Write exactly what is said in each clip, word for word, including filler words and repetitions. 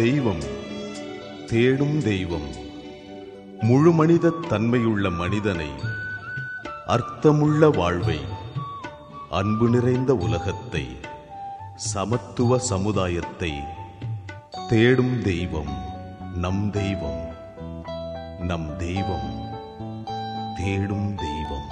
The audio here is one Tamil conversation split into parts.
தெய்வம் தேடும் தெய்வம் முழு மனித தன்மையுள்ள மனிதனை, அர்த்தமுள்ள வாழ்வை, அன்பு நிறைந்த உலகத்தை, சமத்துவ சமுதாயத்தை தேடும் தெய்வம் நம் தெய்வம். நம் தெய்வம் தேடும் தெய்வம்.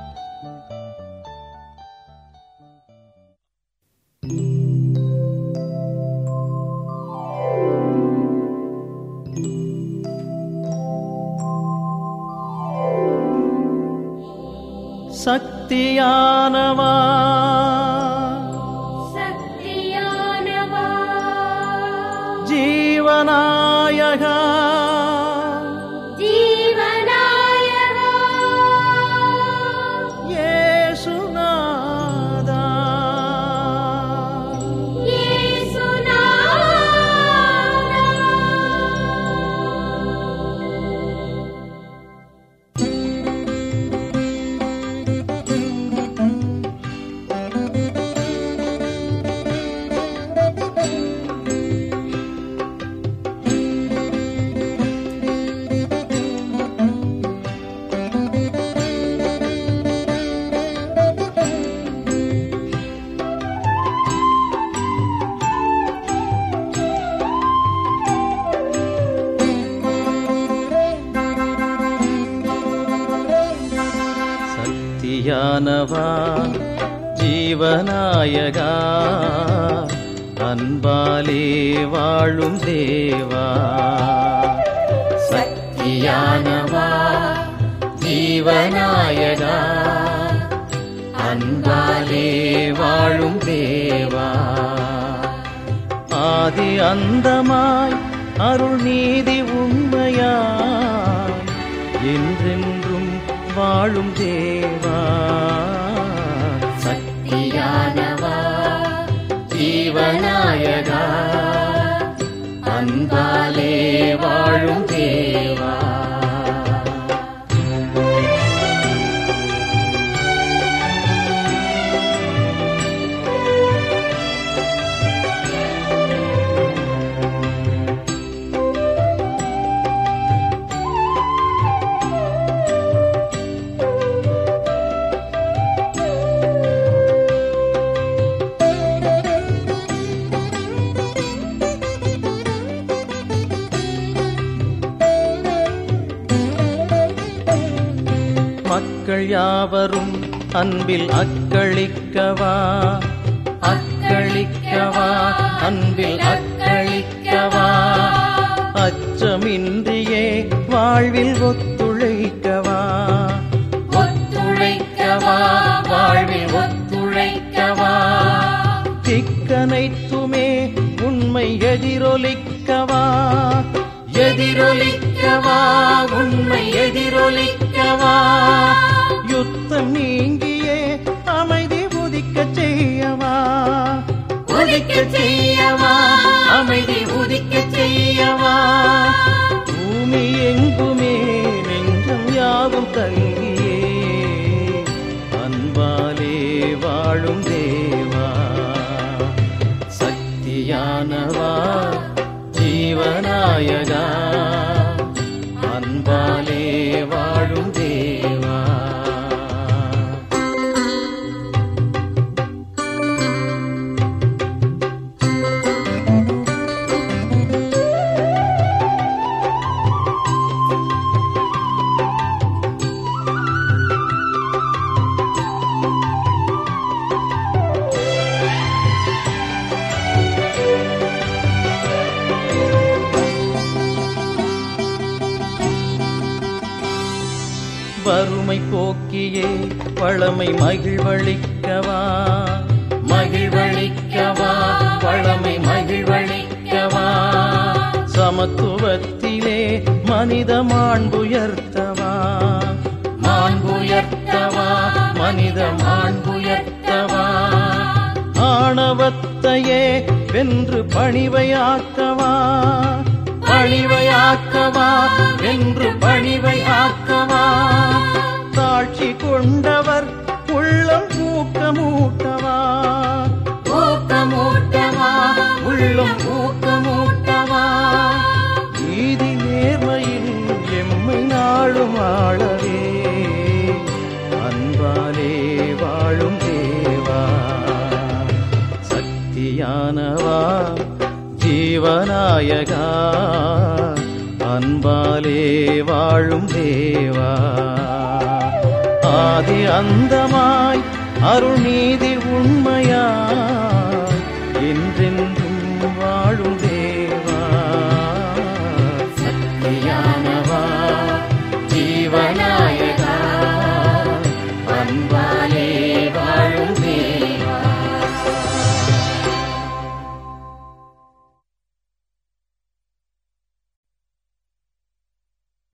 சக்தியானவா சக்தியானவா ஜீவநாயகா ஜீவநாயகா இயேசுநாதா இயேசுநாதா சக்தியானவா ஜீவநாயகா அன்பாலே வாழும் தேவா. சக்தியானவா ஜீவநாயகா அன்பாலே வாழும் தேவா. ஆதி அந்தமாய் அருள் நீதி உண்மையாய் என்றென்றும் வாழும் தேவா. சக்தியானவா ஜீவநாயகா அன்பாலே வாழும் தேவா. மக்கள் யாவரும் அன்பில் அக்களிக்கவா அக்களிக்கவா அன்பில் அக்களிக்கவா. அச்சமின்றியே வாழ்வில் ஒத்துழைக்கவா ஒத்துழைக்கவா வாழ்வில் ஒத்துழைக்கவா. திக்கனைத்துமே உண்மை எதிரொலிக்கவா எதிரொலிக்கவா உண்மை எதிரொலிக்கவா. யுத்தம் நீங்கியே அமைதி உதிக்க செய்யவா உதிக்க செய்யவா அமைதி உதிக்க செய்யவா. பூமி எங்குமே நெஞ்சம் யாவும் தங்கியே அன்பாலே வாழும் தேவா. சக்தியானவா ஜீவநாயகா அன்பாலே வாழும் தேவா. வறுமை போக்கியே வளமை மகிழ்வளிக்கவா மகிழ்வளிக்கவா வளமை மகிழ்வளிக்கவா. சமத்துவத்திலே மனித மாண்புயர்த்தவா மாண்புயர்த்தவா மனித மாண்புயர்த்தவா. ஆணவத்தையே வென்று பணிவையாக்கவா பணிவையாக்கவா வென்று பணிவையாக்கவா. தாட்சி கொண்டவர் உள்ளம் ஊக்கமூட்டவா ஊக்கமூட்டவா உள்ளம் ஊக்கமூட்டவா. நாயகா அன்பாலே வாழும் தேவா ஆதி அந்தமாய் அருள்நீதி உண்மையா